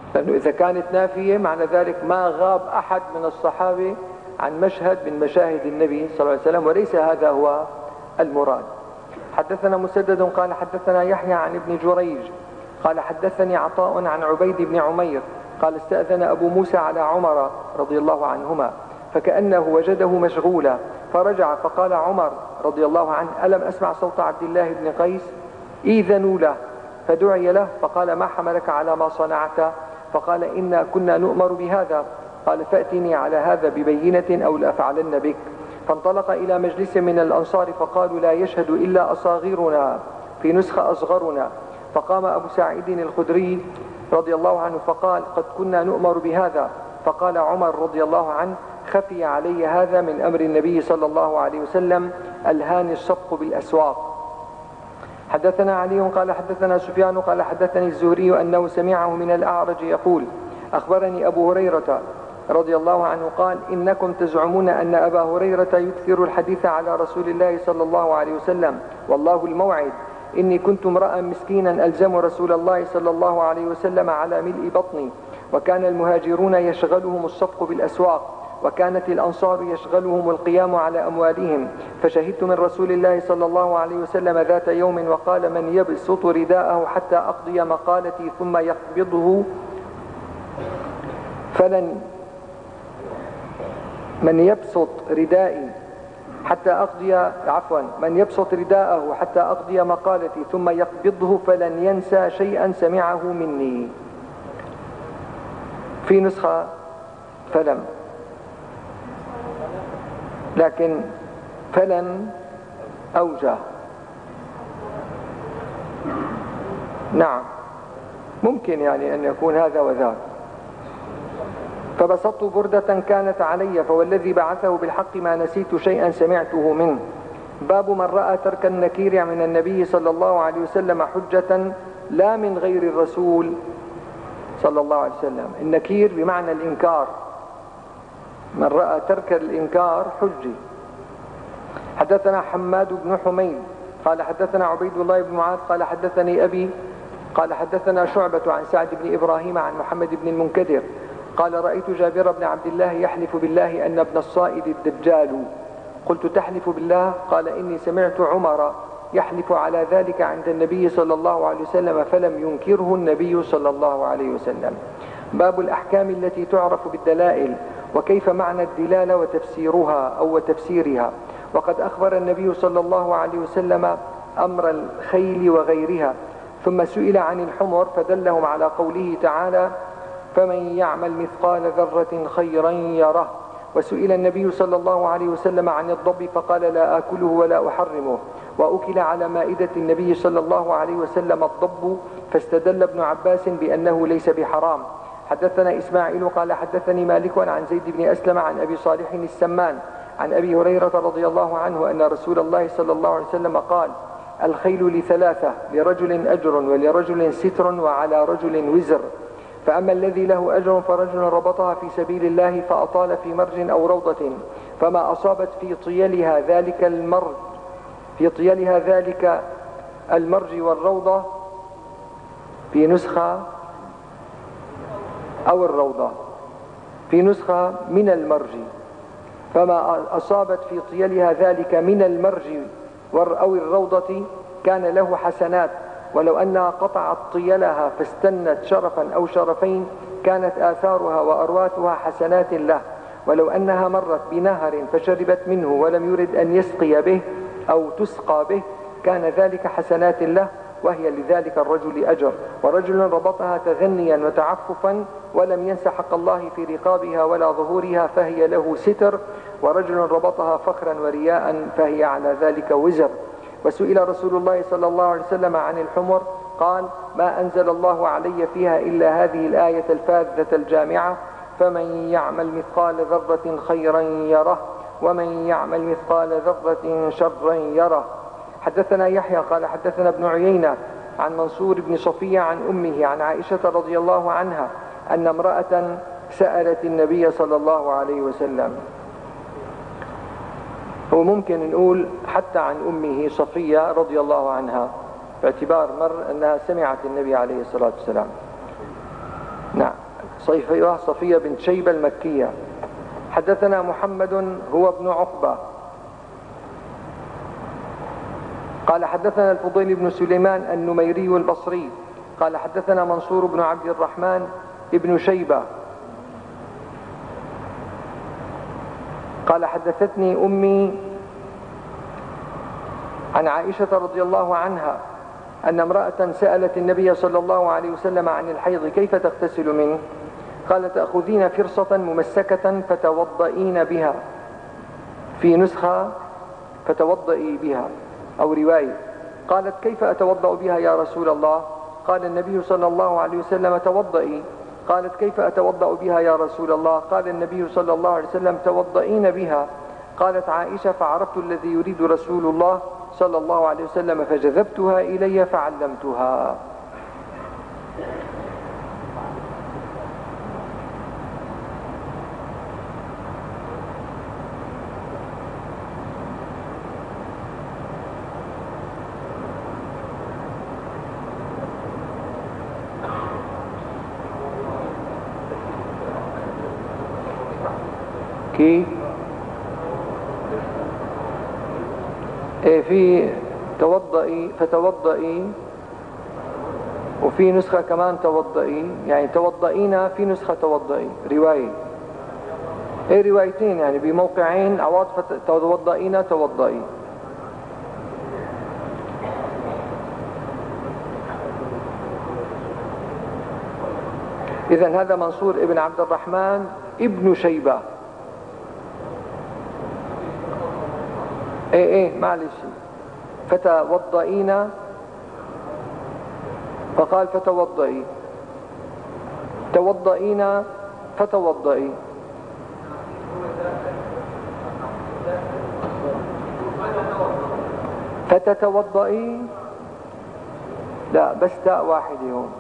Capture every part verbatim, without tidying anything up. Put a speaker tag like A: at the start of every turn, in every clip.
A: لأنه إذا كانت نافية معنى ذلك ما غاب أحد من الصحابة عن مشهد من مشاهد النبي صلى الله عليه وسلم، وليس هذا هو المراد. حدثنا مسدد قال حدثنا يحيى عن ابن جريج قال حدثني عطاء عن عبيد بن عمير قال استأذن أبو موسى على عمر رضي الله عنهما فكأنه وجده مشغولا فرجع فقال عمر رضي الله عنه ألم أسمع صوت عبد الله بن قيس؟ إذنوا له. فدعي له فقال ما حملك على ما صنعت؟ فقال إنا كنا نؤمر بهذا. قال فأتني على هذا ببينة أو لأفعلن بك. فانطلق إلى مجلس من الأنصار فقالوا لا يشهد إلا أصاغرنا، في نسخة أصغرنا. فقام أبو سعيد الخدري رضي الله عنه فقال قد كنا نؤمر بهذا. فقال عمر رضي الله عنه خفي علي هذا من أمر النبي صلى الله عليه وسلم ألهاني الصفق بالأسواق. حدثنا علي قال حدثنا سفيان قال حدثني الزهري أنه سمعه من الأعرج يقول أخبرني أبو هريرة رضي الله عنه قال إنكم تزعمون أن أبا هريرة يكثر الحديث على رسول الله صلى الله عليه وسلم والله الموعد. إني كنت امرأ مسكينا ألزم رسول الله صلى الله عليه وسلم على ملء بطني، وكان المهاجرون يشغلهم الصفق بالأسواق، وكانت الأنصار يشغلهم القيام على أموالهم. فشهدت من رسول الله صلى الله عليه وسلم ذات يوم وقال من يبسط رداءه حتى أقضي مقالتي ثم يقبضه فلن من يبسط ردائي حتى أقضي عفوا من يبسط رداءه حتى أقضي مقالتي ثم يقبضه فلن ينسى شيئا سمعه مني. في نسخة فلم، لكن فلن أوجه. نعم ممكن يعني أن يكون هذا وذاك. فبسطت بردة كانت علي فوالذي بعثه بالحق ما نسيت شيئا سمعته منه. باب من رأى ترك النكير من النبي صلى الله عليه وسلم حجة لا من غير الرسول صلى الله عليه وسلم. النكير بمعنى الإنكار، من رأى ترك الإنكار حجي. حدثنا حماد بن حميد قال حدثنا عبيد الله بن معاذ قال حدثني أبي قال حدثنا شعبة عن سعد بن إبراهيم عن محمد بن المنكدر قال رأيت جابر بن عبد الله يحلف بالله أن ابن الصائد الدجال. قلت تحلف بالله؟ قال إني سمعت عمر يحلف على ذلك عند النبي صلى الله عليه وسلم فلم ينكره النبي صلى الله عليه وسلم. باب الأحكام التي تعرف بالدلائل وكيف معنى الدلالة وتفسيرها أو وتفسيرها. وقد أخبر النبي صلى الله عليه وسلم أمر الخيل وغيرها، ثم سئل عن الحمر فدلهم على قوله تعالى فمن يعمل مثقال ذرة خيرا يره. وسئل النبي صلى الله عليه وسلم عن الضب فقال لا آكله ولا أحرمه. وأكل على مائدة النبي صلى الله عليه وسلم الضب فاستدل ابن عباس بأنه ليس بحرام. حدثنا إسماعيل قال حدثني مالك عن زيد بن أسلم عن أبي صالح السمان عن أبي هريرة رضي الله عنه أن رسول الله صلى الله عليه وسلم قال الخيل لثلاثة، لرجل أجر ولرجل ستر وعلى رجل وزر. فأما الذي له أجر فرجل ربطها في سبيل الله فأطال في مرج أو روضة فما أصابت في طيلها ذلك المرج في طيلها ذلك المرج والروضة، في نسخة أو الروضة، في نسخة من المرج، فما أصابت في طيلها ذلك من المرج أو الروضة كان له حسنات، ولو أنها قطعت طيلها فاستنت شرفا أو شرفين كانت آثارها وأرواتها حسنات له. ولو أنها مرت بنهر فشربت منه ولم يرد أن يسقي به أو تسقى به كان ذلك حسنات له، وهي لذلك الرجل أجر. ورجل ربطها تغنيا وتعففا ولم ينس حق الله في رقابها ولا ظهورها فهي له ستر. ورجل ربطها فخرا ورياء فهي على ذلك وزر. وسئل رسول الله صلى الله عليه وسلم عن الحمر قال ما أنزل الله علي فيها إلا هذه الآية الفاذة الجامعة فمن يعمل مثقال ذرة خيرا يره ومن يعمل مثقال ذرة شرا يره. حدثنا يحيى قال حدثنا ابن عيينة عن منصور بن صفية عن أمه عن عائشة رضي الله عنها أن امرأة سألت النبي صلى الله عليه وسلم. هو ممكن نقول حتى عن أمه صفية رضي الله عنها باعتبار مر أنها سمعت النبي عليه الصلاة والسلام. نعم. صيفية صفية بنت شيبة المكية. حدثنا محمد هو ابن عقبة قال حدثنا الفضيل بن سليمان النميري البصري قال حدثنا منصور بن عبد الرحمن ابن شيبة قال حدثتني أمي عن عائشة رضي الله عنها أن امرأة سألت النبي صلى الله عليه وسلم عن الحيض كيف تغتسل منه؟ قال تأخذين فرصة ممسكة فتوضئين بها، في نسخة فتوضئي بها أو رواية. قالت كيف أتوضأ بها يا رسول الله؟ قال النبي صلى الله عليه وسلم توضئي. قالت كيف أتوضأ بها يا رسول الله؟ قال النبي صلى الله عليه وسلم توضئين بها. قالت عائشة فعرفت الذي يريد رسول الله صلى الله عليه وسلم فجذبتها إلي فعلمتها. كيف؟ إيه في توضئي فتوضئي وفي نسخة كمان توضئي، يعني توضئينا في نسخة توضئي رواية، ايه روايتين يعني بموقعين عوض فتوضئينا توضئي. إذن هذا منصور ابن عبد الرحمن ابن شيبة. ايه ايه معلش فتوضئينا فقال فتوضئي، توضئينا فتوضئي. فتتوضئي لا بس تاء واحدة هون،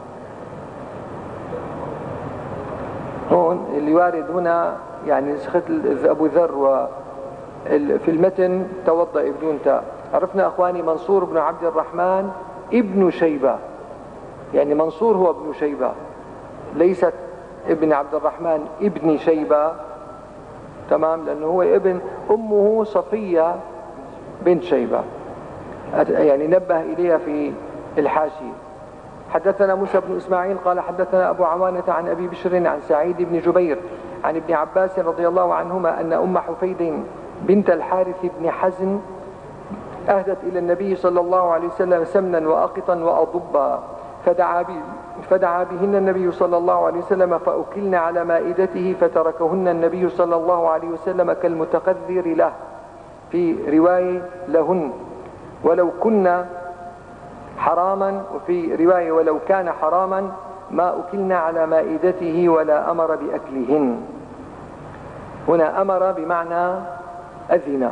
A: هون اللي وارد هنا يعني نسخة أبو ذر و في المتن توضئ بدون تاء. عرفنا أخواني منصور بن عبد الرحمن ابن شيبة، يعني منصور هو ابن شيبة، ليست ابن عبد الرحمن ابن شيبة، تمام، لأنه هو ابن أمه صفية بنت شيبة، يعني نبه إليها في الحاشية. حدثنا موسى بن إسماعيل قال حدثنا أبو عوانة عن أبي بشر عن سعيد بن جبير عن ابن عباس رضي الله عنهما أن أم حفيد بنت الحارث بن حزن أهدت إلى النبي صلى الله عليه وسلم سمنا وأقطا وأضبا فدعا, به فدعا بهن النبي صلى الله عليه وسلم فأكلن على مائدته فتركهن النبي صلى الله عليه وسلم كالمتقذر له، في رواية لهن ولو كنا حراما، وفي رواية ولو كان حراما ما أكلنا على مائدته ولا أمر بأكلهن. هنا أمر بمعنى أذن.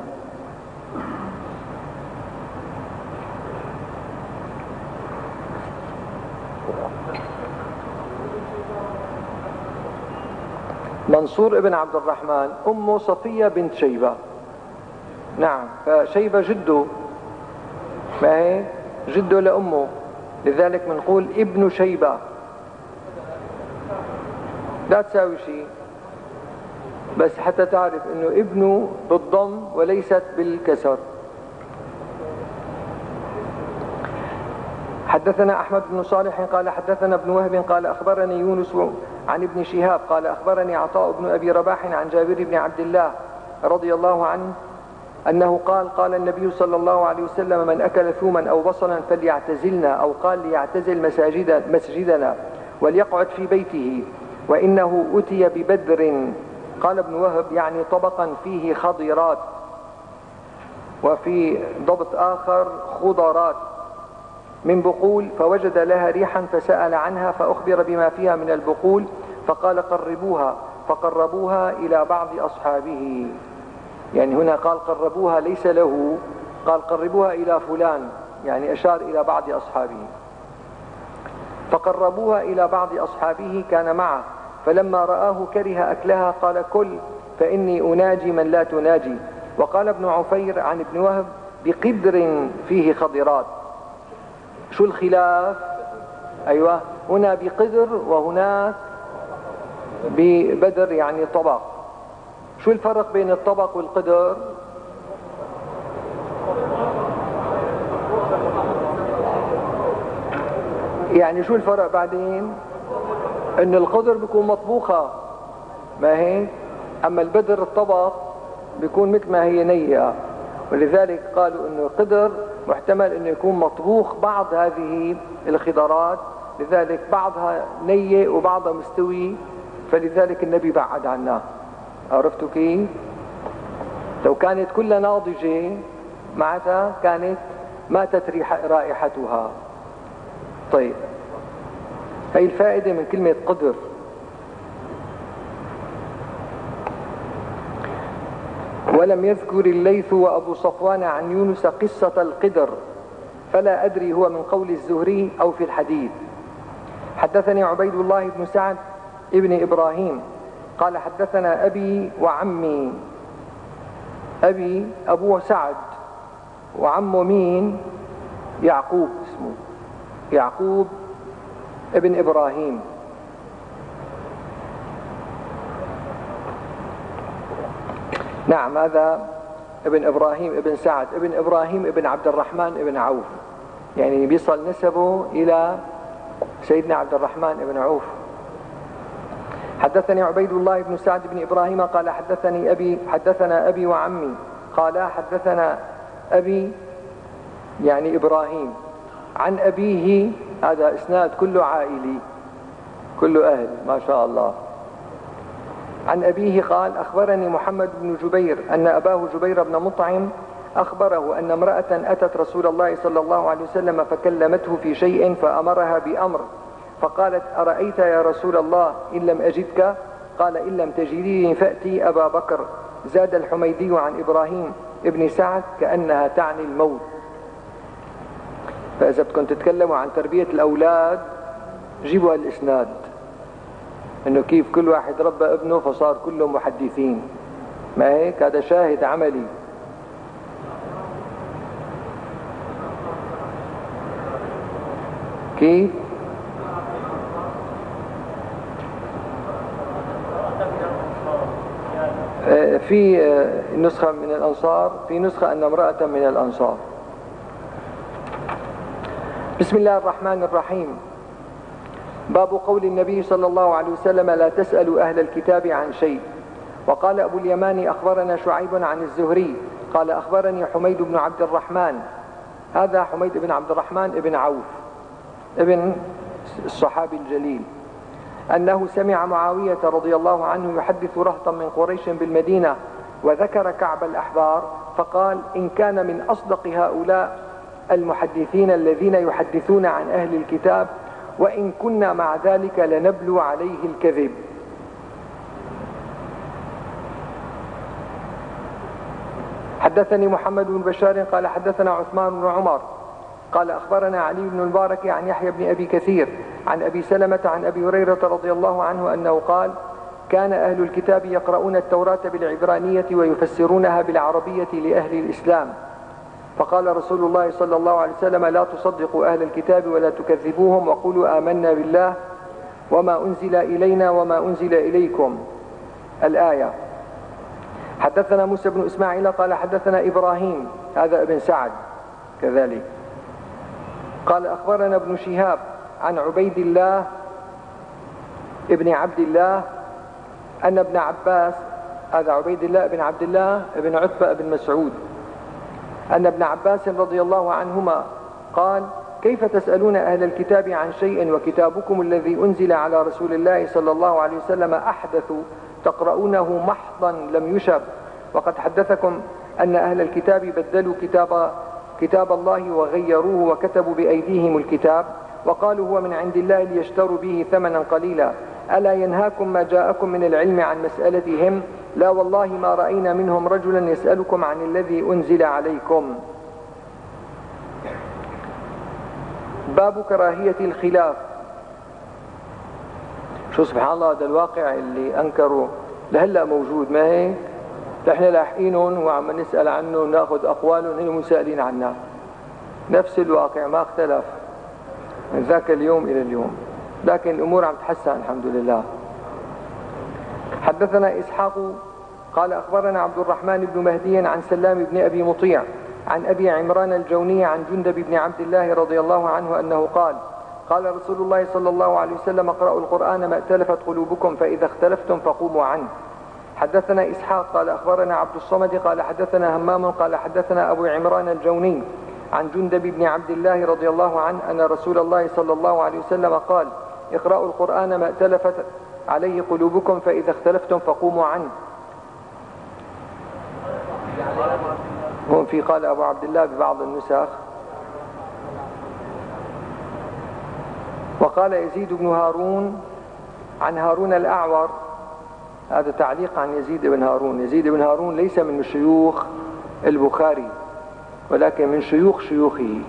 A: منصور ابن عبد الرحمن أمه صفية بنت شيبة، نعم، فشيبة جده، ما هي جده لأمه، لذلك بنقول ابن شيبة، لا تساوي شيء، بس حتى تعرف انه ابنه بالضم وليست بالكسر. حدثنا أحمد بن صالح قال حدثنا ابن وهب قال أخبرني يونس عن ابن شهاب قال أخبرني عطاء بن أبي رباح عن جابر بن عبد الله رضي الله عنه أنه قال قال النبي صلى الله عليه وسلم من أكل ثوما أو بصلا فليعتزلنا، أو قال ليعتزل مساجد مسجدنا وليقعد في بيته، وإنه أتي ببدر. قال ابن وهب يعني طبقا فيه خضرات، وفي ضبط آخر خضرات من بقول، فوجد لها ريحا فسأل عنها فأخبر بما فيها من البقول فقال قربوها، فقربوها إلى بعض أصحابه. يعني هنا قال قربوها ليس له، قال قربوها إلى فلان، يعني أشار إلى بعض أصحابه. فقربوها إلى بعض أصحابه كان معه، فلما رآه كره أكلها قال كل فإني أناجي من لا تناجي. وقال ابن عفير عن ابن وهب بقدر فيه خضرات. شو الخلاف؟ أيوة، هنا بقدر وهناك ببدر يعني طبق. شو الفرق بين الطبق والقدر؟ يعني شو الفرق بعدين؟ ان القدر بيكون مطبوخة، ما هيك؟ اما البدر الطبق بيكون مثل ما هي نية، ولذلك قالوا انه القدر محتمل انه يكون مطبوخ بعض هذه الخضارات، لذلك بعضها نية وبعضها مستوي، فلذلك النبي بعد عنها. عرفتوا كيف؟ لو كانت كلها ناضجة معناتها كانت ماتت رائحتها. طيب، هي الفائدة من كلمة قدر. ولم يذكر الليث وأبو صفوان عن يونس قصة القدر، فلا أدري هو من قول الزهري أو في الحديث. حدثني عبيد الله بن سعد ابن إبراهيم قال حدثنا أبي وعمي. أبي أبوه سعد، وعمه مين؟ يعقوب، اسمه يعقوب ابن إبراهيم. نعم، هذا ابن إبراهيم ابن سعد ابن إبراهيم ابن عبد الرحمن ابن عوف، يعني بيصل نسبه إلى سيدنا عبد الرحمن ابن عوف. حدثني عبيد الله بن سعد بن إبراهيم قال حدثني أبي حدثنا أبي وعمي قال حدثنا أبي يعني إبراهيم عن أبيه. هذا إسناد كله عائلي، كله أهل ما شاء الله. عن أبيه قال أخبرني محمد بن جبير أن أباه جبير بن مطعم أخبره أن امرأة أتت رسول الله صلى الله عليه وسلم فكلمته في شيء فأمرها بأمر، فقالت أرأيت يا رسول الله إن لم أجدك؟ قال إن لم تجديني فأتي أبا بكر. زاد الحميدي عن إبراهيم ابن سعد كأنها تعني الموت. فإذا بدكم تتكلموا عن تربية الأولاد جيبوا الإسناد، إنه كيف كل واحد ربى ابنه فصار كلهم محدثين، ما هيك؟ هذا شاهد عملي. كيف؟ في نسخة من الأنصار، في نسخة أن امرأة من الأنصار. بسم الله الرحمن الرحيم. باب قول النبي صلى الله عليه وسلم لا تسألوا أهل الكتاب عن شيء. وقال أبو اليمان أخبرنا شعيب عن الزهري قال أخبرني حميد بن عبد الرحمن. هذا حميد بن عبد الرحمن ابن عوف ابن الصحابي الجليل، أنه سمع معاوية رضي الله عنه يحدث رهطا من قريش بالمدينة، وذكر كعب الأحبار فقال إن كان من أصدق هؤلاء المحدثين الذين يحدثون عن أهل الكتاب، وإن كنا مع ذلك لنبلو عليه الكذب. حدثني محمد بن بشار قال حدثنا عثمان بن عمر قال أخبرنا علي بن المبارك عن يحيى بن أبي كثير عن أبي سلمة عن أبي هريرة رضي الله عنه أنه قال كان أهل الكتاب يقرؤون التوراة بالعبرانية ويفسرونها بالعربية لأهل الإسلام، فقال رسول الله صلى الله عليه وسلم لا تصدقوا أهل الكتاب ولا تكذبوهم وقولوا آمنا بالله وما أنزل إلينا وما أنزل إليكم. الآية. حدثنا موسى بن إسماعيل قال حدثنا إبراهيم، هذا ابن سعد كذلك، قال أخبرنا ابن شهاب عن عبيد الله ابن عبد الله أن ابن عباس، هذا عبيد الله ابن عبد الله ابن عتبة ابن مسعود، أن ابن عباس رضي الله عنهما قال كيف تسألون أهل الكتاب عن شيء وكتابكم الذي أنزل على رسول الله صلى الله عليه وسلم أحدث تقرؤونه محضا لم يشب، وقد حدثكم أن أهل الكتاب بدلوا كتاب كتاب الله وغيروه وكتبوا بأيديهم الكتاب وقالوا هو من عند الله ليشتروا به ثمنا قليلا، ألا ينهاكم ما جاءكم من العلم عن مسألتهم؟ لا والله ما رأينا منهم رجلا يسألكم عن الذي أنزل عليكم. باب كراهية الخلاف. شو سبحان الله، هذا الواقع اللي أنكروا لهلأ موجود، ما هيك؟ نحن لاحقينهم وعم نسأل عنه ونأخذ أقوالهم هم مسائلين عنها، نفس الواقع ما اختلف من ذاك اليوم إلى اليوم، لكن الأمور عم تحسن الحمد لله. حدثنا إسحاق قال أخبرنا عبد الرحمن بن مهدي عن سلام بن أبي مطيع عن أبي عمران الجوني عن جندب بن عبد الله رضي الله عنه أنه قال قال رسول الله صلى الله عليه وسلم اقرأوا القرآن ما ائتلفت قلوبكم فإذا اختلفتم فقوموا عنه. حدثنا إسحاق قال أخبرنا عبد الصمد قال حدثنا همام قال حدثنا أبو عمران الجوني عن جندب بن عبد الله رضي الله عنه أن رسول الله صلى الله عليه وسلم قال اقرأوا القرآن ما ائتلفت عليه قلوبكم فإذا اختلفتم فقوموا عنه. هون في قال أبو عبد الله ببعض النسخ. وقال يزيد بن هارون عن هارون الأعور، هذا تعليق عن يزيد بن هارون. يزيد بن هارون ليس من شيوخ البخاري ولكن من شيوخ شيوخه.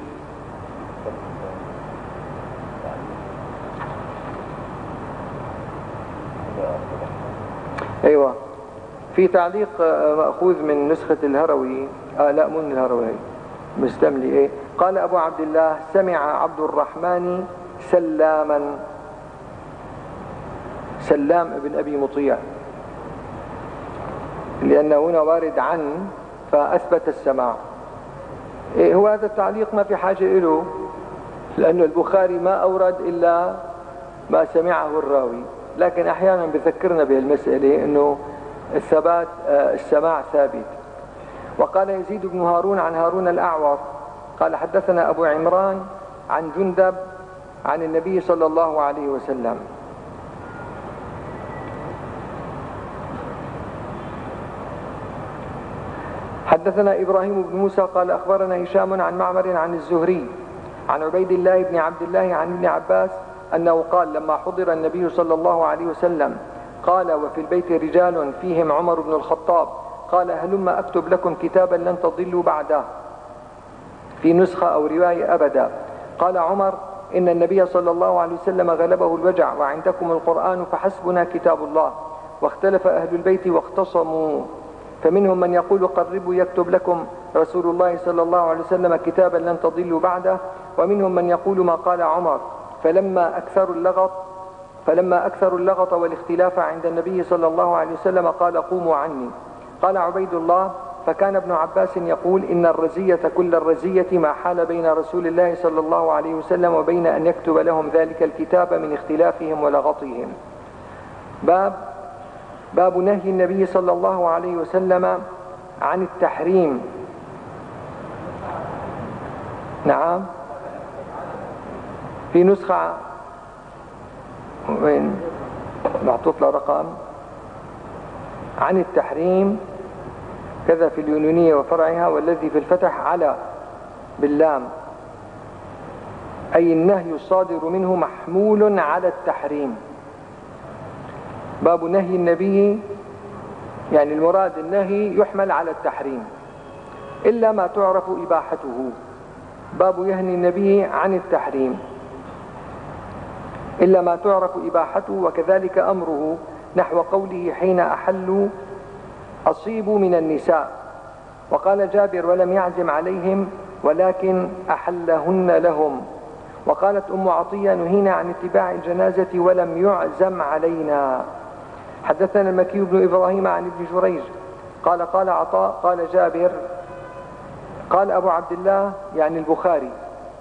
A: أيوة في تعليق مأخوذ من نسخة الهروي، آه لا مو من الهروي مستملي. إيه قال أبو عبد الله سمع عبد الرحمن سلاما، سلام ابن أبي مطيع، لأنه هنا وارد عن فأثبت السماع. إيه هو هذا التعليق ما في حاجة إله، لأنه البخاري ما أورد إلا ما سمعه الراوي، لكن أحيانا بذكرنا بهالمسألة أنه الثبات السماع ثابت. وقال يزيد بن هارون عن هارون الأعور قال حدثنا أبو عمران عن جندب عن النبي صلى الله عليه وسلم. حدثنا إبراهيم بن موسى قال أخبرنا هشام عن معمر عن الزهري عن عبيد الله بن عبد الله عن ابن عباس أنه قال لما حضر النبي صلى الله عليه وسلم قال وفي البيت رجال فيهم عمر بن الخطاب قال هلم أكتب لكم كتابا لن تضلوا بعده، في نسخة أو رواية أبدا. قال عمر إن النبي صلى الله عليه وسلم غلبه الوجع وعندكم القرآن فحسبنا كتاب الله. واختلف أهل البيت واختصموا، فمنهم من يقول قربوا يكتب لكم رسول الله صلى الله عليه وسلم كتابا لن تضلوا بعده، ومنهم من يقول ما قال عمر. فلما أكثروا اللغط فلما أكثروا اللغط والاختلاف عند النبي صلى الله عليه وسلم قال قوموا عني. قال عبيد الله فكان ابن عباس يقول إن الرزية كل الرزية ما حال بين رسول الله صلى الله عليه وسلم وبين أن يكتب لهم ذلك الكتاب من اختلافهم ولغطهم. باب باب نهي النبي صلى الله عليه وسلم عن التحريم. نعم في نسخة وين معطوط له رقم عن التحريم كذا في اليونانية وفرعها، والذي في الفتح على باللام، أي النهي الصادر منه محمول على التحريم. باب نهي النبي يعني المراد النهي يحمل على التحريم إلا ما تعرف إباحته. باب يهني النبي عن التحريم إلا ما تعرف إباحته، وكذلك أمره نحو قوله حين أحلوا أصيبوا من النساء. وقال جابر ولم يعزم عليهم ولكن أحلهن لهم. وقالت أم عطية نهينا عن اتباع الجنازة ولم يعزم علينا. حدثنا المكي بن إبراهيم عن ابن جريج قال قال عطاء قال جابر قال أبو عبد الله يعني البخاري،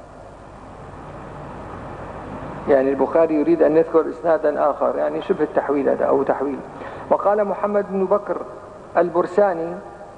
A: يعني البخاري يريد أن يذكر إسنادا آخر، يعني شبه التحويل هذا أو تحويل. وقال محمد بن بكر البرساني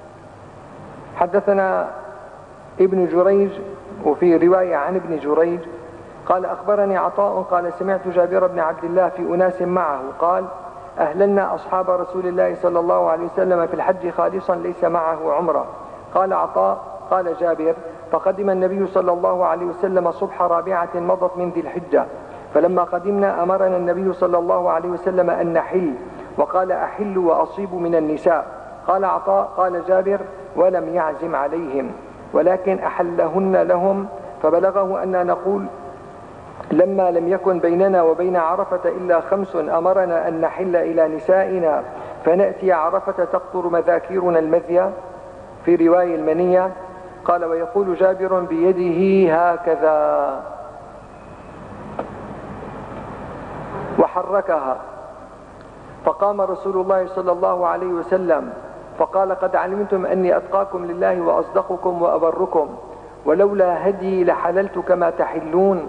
A: حدثنا ابن جريج، وفي رواية عن ابن جريج قال أخبرني عطاء قال سمعت جابر بن عبد الله في أناس معه قال أهللنا أصحاب رسول الله صلى الله عليه وسلم في الحج خالصا ليس معه عمرة. قال عطاء قال جابر فقدم النبي صلى الله عليه وسلم صبح رابعة مضت من ذي الحجة، فلما قدمنا أمرنا النبي صلى الله عليه وسلم أن نحل، وقال أحل وأصيب من النساء. قال عطاء قال جابر ولم يعزم عليهم ولكن أحلهن لهم، فبلغه أن نقول لما لم يكن بيننا وبين عرفة إلا خمس أمرنا أن نحل إلى نسائنا فنأتي عرفة تقطر مذاكيرنا المذية، في رواية المنية. قال ويقول جابر بيده هكذا وحركها، فقام رسول الله صلى الله عليه وسلم فقال قد علمتم أني أتقاكم لله وأصدقكم وأبركم، ولولا هدي لحللت كما تحلون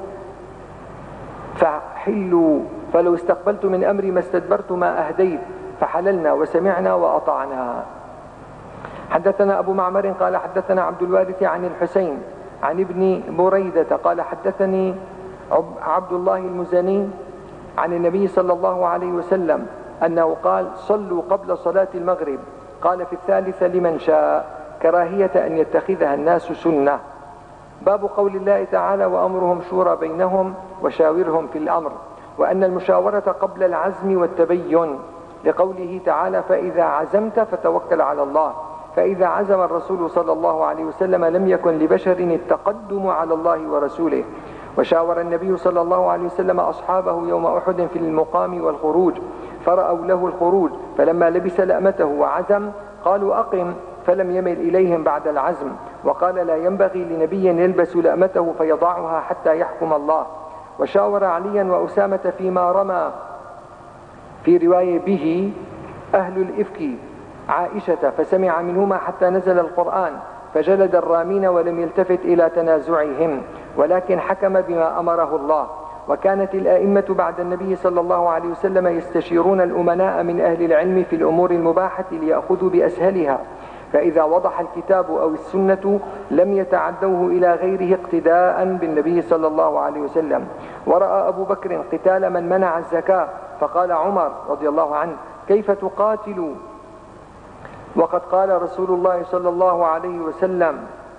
A: فحلوا، فلو استقبلت من أمري ما استدبرت ما أهديت، فحللنا وسمعنا وأطعنا. حدثنا أبو معمر قال حدثنا عبد الوارث عن الحسين عن ابن بريدة قال حدثني عبد الله المزني عن النبي صلى الله عليه وسلم أنه قال صلوا قبل صلاة المغرب، قال في الثالثة لمن شاء، كراهية أن يتخذها الناس سنة. باب قول الله تعالى وأمرهم شورى بينهم وشاورهم في الأمر، وأن المشاورة قبل العزم والتبين، لقوله تعالى فإذا عزمت فتوكل على الله. فإذا عزم الرسول صلى الله عليه وسلم لم يكن لبشر التقدم على الله ورسوله. وشاور النبي صلى الله عليه وسلم أصحابه يوم أحد في المقام والخروج، فرأوا له الخروج، فلما لبس لأمته وعزم قالوا أقم، فلم يمل إليهم بعد العزم، وقال لا ينبغي لنبي يلبس لأمته فيضعها حتى يحكم الله. وشاور عليا وأسامة فيما رمى في رواية به أهل الإفك عائشة، فسمع منهما حتى نزل القرآن، فجلد الرامين ولم يلتفت إلى تنازعهم، ولكن حكم بما أمره الله. وكانت الآئمة بعد النبي صلى الله عليه وسلم يستشيرون الأمناء من أهل العلم في الأمور المباحة ليأخذوا بأسهلها، فإذا وضح الكتاب أو السنة لم يتعدوه إلى غيره اقتداء بالنبي صلى الله عليه وسلم. ورأى أبو بكر قتال من منع الزكاة، فقال عمر رضي الله عنه كيف تقاتل وقد قال رسول الله صلى الله عليه وسلم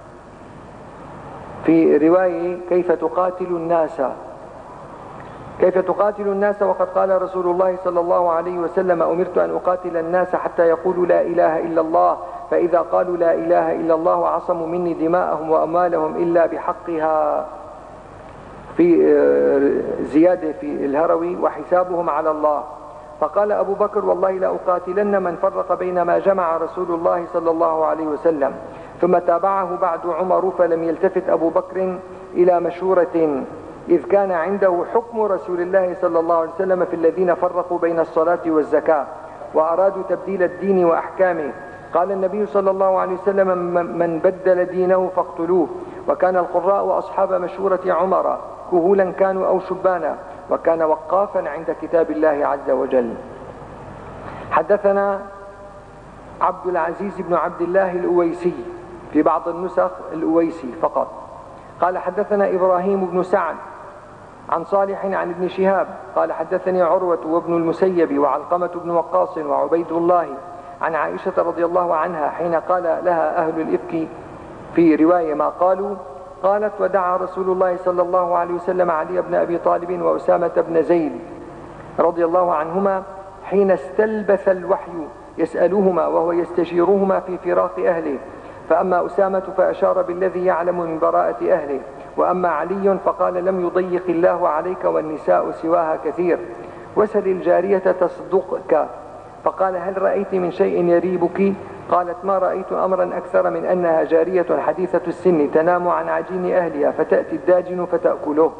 A: في رواية كيف تقاتل الناس كيف تقاتل الناس وقد قال رسول الله صلى الله عليه وسلم أمرت أن أقاتل الناس حتى يقولوا لا إله إلا الله، فإذا قالوا لا إله إلا الله عصموا مني دماءهم وأموالهم إلا بحقها. في زيادة في الهروي وحسابهم على الله. فقال أبو بكر والله لأقاتلن من فرق بين ما جمع رسول الله صلى الله عليه وسلم. ثم تابعه بعد عمر، فلم يلتفت أبو بكر إلى مشورة، إذ كان عنده حكم رسول الله صلى الله عليه وسلم في الذين فرقوا بين الصلاة والزكاة وأرادوا تبديل الدين وأحكامه. قال النبي صلى الله عليه وسلم من بدل دينه فاقتلوه. وكان القراء وأصحاب مشورة عمر كهولا كانوا أو شبانا، وكان وقافا عند كتاب الله عز وجل. حدثنا عبد العزيز بن عبد الله الأويسي، في بعض النسخ الأويسي فقط. قال حدثنا إبراهيم بن سعد عن صالح عن ابن شهاب قال حدثني عروة وابن المسيب وعلقمة بن وقاص وعبيد الله عن عائشة رضي الله عنها حين قال لها أهل الإفك في رواية ما قالوا، قالت ودعا رسول الله صلى الله عليه وسلم علي بن أبي طالب وأسامة بن زيد رضي الله عنهما حين استلبث الوحي يسألهما وهو يستشيرهما في فراق أهله، فأما أسامة فأشار بالذي يعلم من براءة أهله، وأما علي فقال لم يضيق الله عليك والنساء سواها كثير، وسل الجارية تصدقك. فقال هل رأيت من شيء يريبك؟ قالت ما رأيت أمرا أكثر من أنها جارية حديثة السن تنام عن عجين أهلها فتأتي الداجن فتأكله.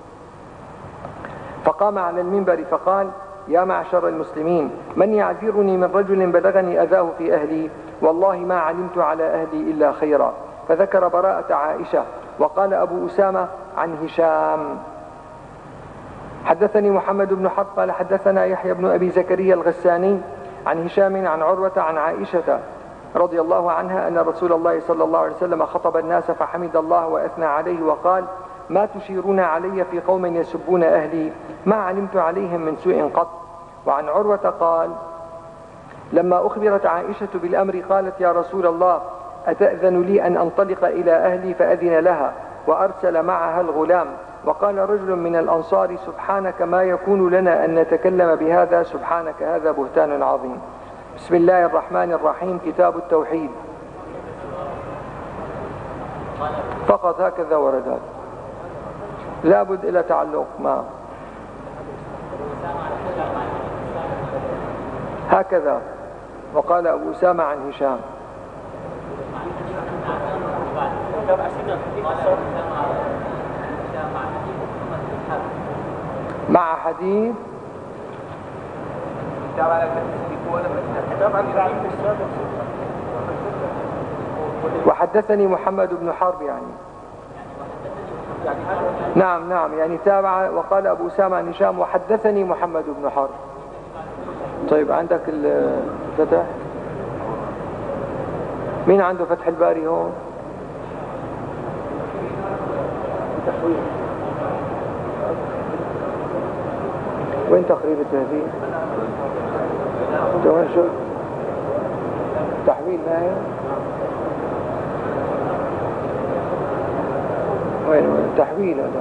A: فقام على المنبر فقال يا معشر المسلمين من يعذرني من رجل بلغني أذاه في أهلي؟ والله ما علمت على أهلي إلا خيرا. فذكر براءة عائشة. وقال أبو أسامة عن هشام حدثني محمد بن حرب قال حدثنا يحيى بن أبي زكريا الغساني عن هشام عن عروة عن عائشة رضي الله عنها أن رسول الله صلى الله عليه وسلم خطب الناس فحمد الله وأثنى عليه وقال ما تشيرون علي في قوم يسبون أهلي؟ ما علمت عليهم من سوء قط. وعن عروة قال لما أخبرت عائشة بالأمر قالت يا رسول الله أتأذن لي أن أنطلق إلى أهلي؟ فأذن لها وأرسل معها الغلام. وقال رجل من الأنصار سبحانك ما يكون لنا أن نتكلم بهذا، سبحانك هذا بهتان عظيم. بسم الله الرحمن الرحيم. كتاب التوحيد فقط هكذا وردت، لابد إلى تعلق ما هكذا. وقال أبو أسامة عن هشام مع حديث وحدثني محمد بن حرب يعني نعم نعم يعني تابع وقال أبو أسامة عن هشام وحدثني محمد بن حرب. طيب عندك الفتح؟ مين عنده فتح الباري هون؟ وين تقريب التهذيب؟ وين شو؟ تحويل ما هي؟ وين وين تحويل هذا؟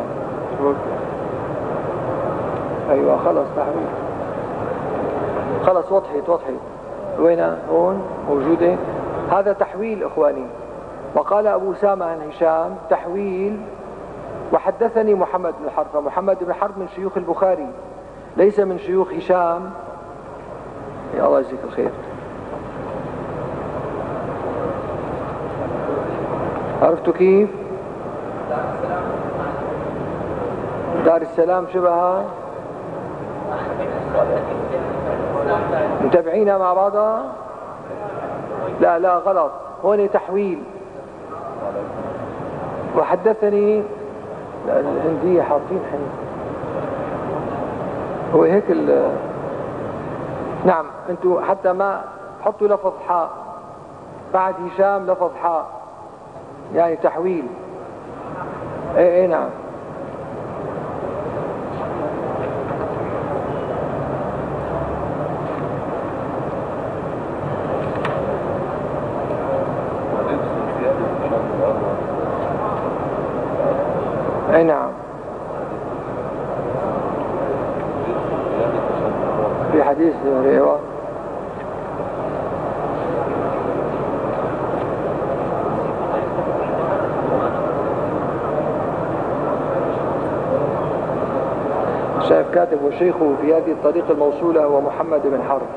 A: ايوه خلص تحويل خلص وضحت وضحت. وين هون موجوده؟ هذا تحويل اخواني. وقال ابو اسامه عن هشام تحويل وحدثني محمد بن حرب. فمحمد بن حرب من شيوخ البخاري ليس من شيوخ هشام. يا الله يجزيك الخير. عرفتوا كيف؟ دار السلام شبهها متابعينها مع بعضها؟ لا لا غلط، هون تحويل. وحدثني الهندية حاطين حين هو هيك ال نعم انتوا حتى ما حطوا لفظ حاء بعد هشام لفظ حاء يعني تحويل. ايه ايه نعم. اي نعم في حديث ايوه شايف كاتب وشيخه في هذه الطريق الموصولة هو محمد بن حرب.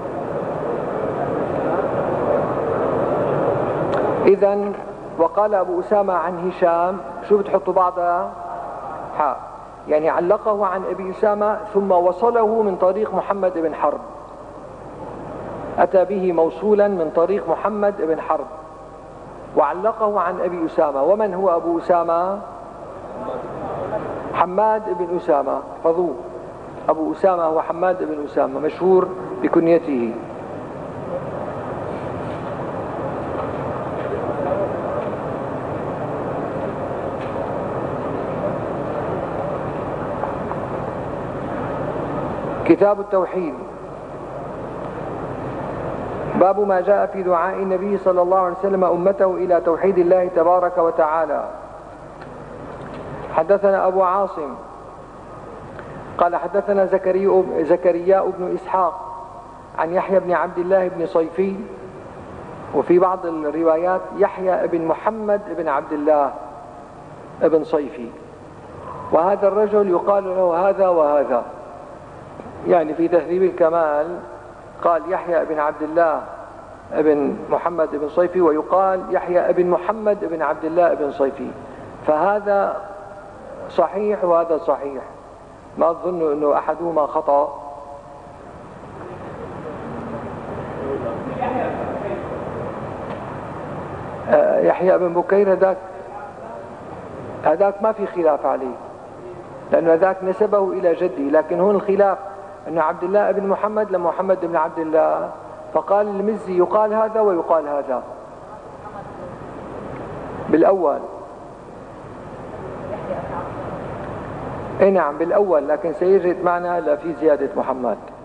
A: إذن وقال أبو أسامة عن هشام شو بتحطوا بعضها؟ حاء يعني علقه عن أبي أسامة ثم وصله من طريق محمد بن حرب، أتى به موصولا من طريق محمد بن حرب وعلقه عن أبي أسامة. ومن هو أبو أسامة؟ حماد بن أسامة. احفظوه، أبو أسامة هو حماد بن أسامة مشهور بكنيته. كتاب التوحيد. باب ما جاء في دعاء النبي صلى الله عليه وسلم أمته إلى توحيد الله تبارك وتعالى. حدثنا أبو عاصم قال حدثنا زكرياء بن إسحاق عن يحيى بن عبد الله بن صيفي، وفي بعض الروايات يحيى بن محمد بن عبد الله بن صيفي، وهذا الرجل يقال له هذا وهذا، يعني في تهذيب الكمال قال يحيى بن عبد الله بن محمد بن صيفي ويقال يحيى بن محمد بن عبد الله بن صيفي، فهذا صحيح وهذا صحيح، ما أظن أنه أحدهما خطأ. يحيى بن بكير هذاك هذاك ما في خلاف عليه، لأنه هذاك نسبه إلى جدي، لكن هون الخلاف أن عبد الله بن محمد لمحمد بن عبد الله، فقال المزي يقال هذا ويقال هذا بالأول. اي نعم بالأول، لكن سيجد معنا في زيادة محمد.